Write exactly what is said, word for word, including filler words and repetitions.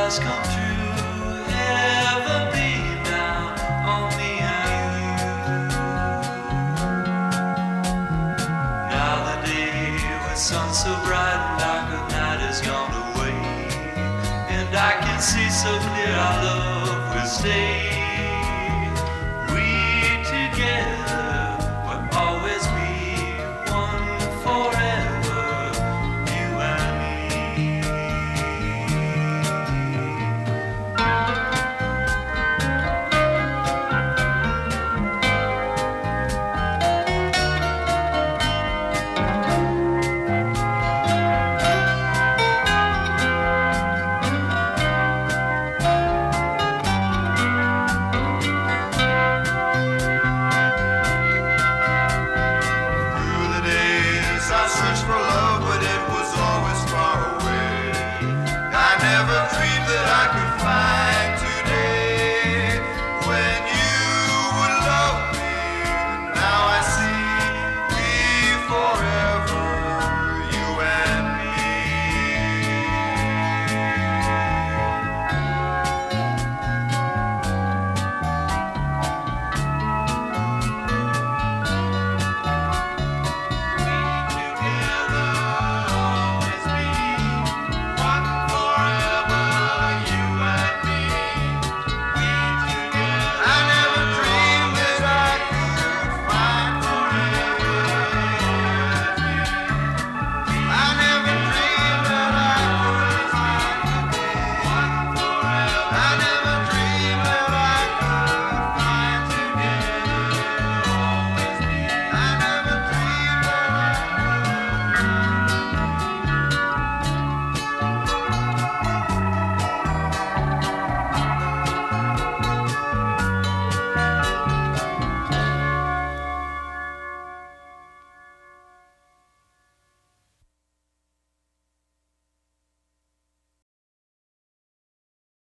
stars come true, heaven beam down on me and you. Now the day with sun so bright and dark of night has gone away, and I can see so clear our love will stay.